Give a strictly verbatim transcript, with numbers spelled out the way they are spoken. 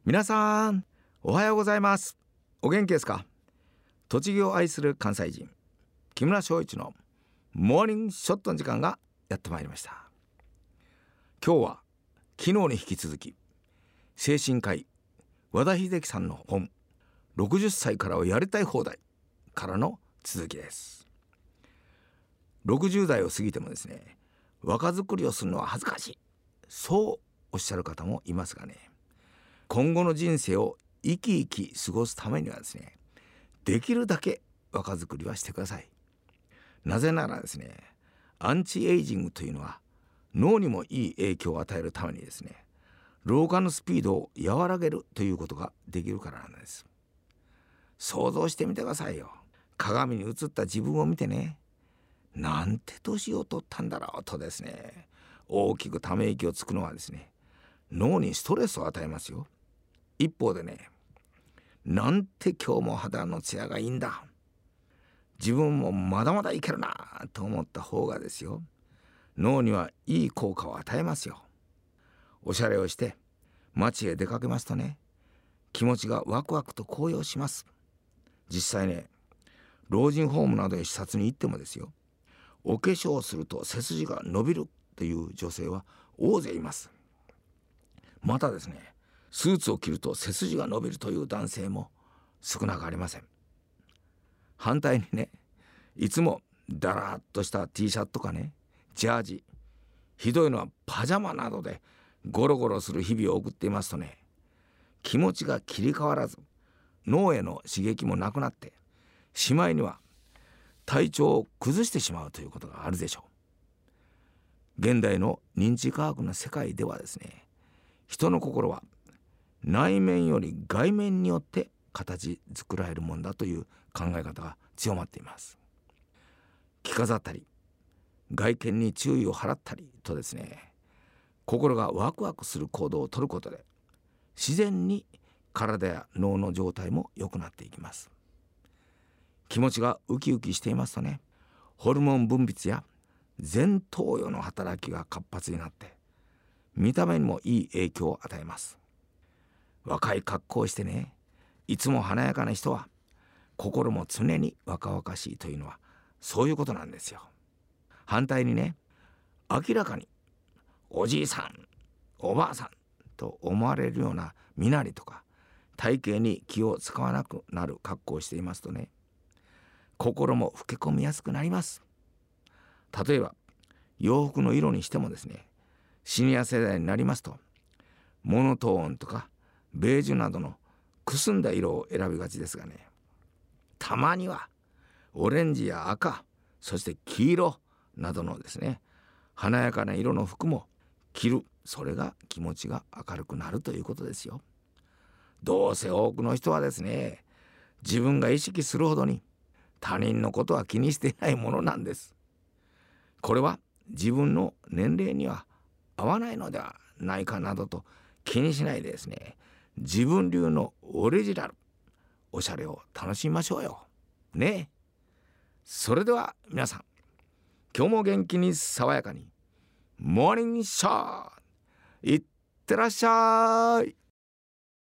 皆さんおはようございます。お元気ですか？栃木を愛する関西人木村翔一のモーニングショットの時間がやってまいりました。今日は昨日に引き続き精神科医和田秀樹さんの本ろくじゅっさいからはやりたい放題からの続きです。ろくじゅう代を過ぎてもですね、若作りをするのは恥ずかしい、そうおっしゃる方もいますがね、今後の人生を生き生き過ごすためにはですね、できるだけ若作りはしてください。なぜならですね、アンチエイジングというのは脳にもいい影響を与えるためにですね、老化のスピードを和らげるということができるからなんです。想像してみてくださいよ。鏡に映った自分を見てね、なんて年を取ったんだろうとですね、大きくため息をつくのはですね、脳にストレスを与えますよ。一方でね、なんて今日も肌のツヤがいいんだ、自分もまだまだいけるなと思った方がですよ、脳にはいい効果を与えますよ。おしゃれをして街へ出かけますとね、気持ちがワクワクと高揚します。実際ね、老人ホームなどへ視察に行ってもですよ、お化粧をすると背筋が伸びるという女性は大勢います。またですね、スーツを着ると背筋が伸びるという男性も少なくありません。反対にね、いつもだらっとした T シャツとかね、ジャージ、ひどいのはパジャマなどでゴロゴロする日々を送っていますとね、気持ちが切り替わらず脳への刺激もなくなって、しまいには体調を崩してしまうということがあるでしょう。現代の認知科学の世界ではですね、人の心は内面より外面によって形作られるもんだという考え方が強まっています。着飾ったり外見に注意を払ったりとですね、心がワクワクする行動をとることで自然に体や脳の状態も良くなっていきます。気持ちがウキウキしていますとね、ホルモン分泌や前頭葉の働きが活発になって見た目にもいい影響を与えます。若い格好をしてね、いつも華やかな人は心も常に若々しいというのはそういうことなんですよ。反対にね、明らかにおじいさんおばあさんと思われるような身なりとか体型に気を使わなくなる格好をしていますとね、心も老け込みやすくなります。例えば洋服の色にしてもですね、シニア世代になりますとモノトーンとかベージュなどのくすんだ色を選びがちですがね、たまにはオレンジや赤、そして黄色などのですね、華やかな色の服も着る。それが気持ちが明るくなるということですよ。どうせ多くの人はですね、自分が意識するほどに他人のことは気にしていないものなんです。これは自分の年齢には合わないのではないかなどと気にしないでですね、自分流のオリジナルおしゃれを楽しみましょうよね。それでは皆さん、今日も元気に爽やかにモーニングショーいってらっしゃい。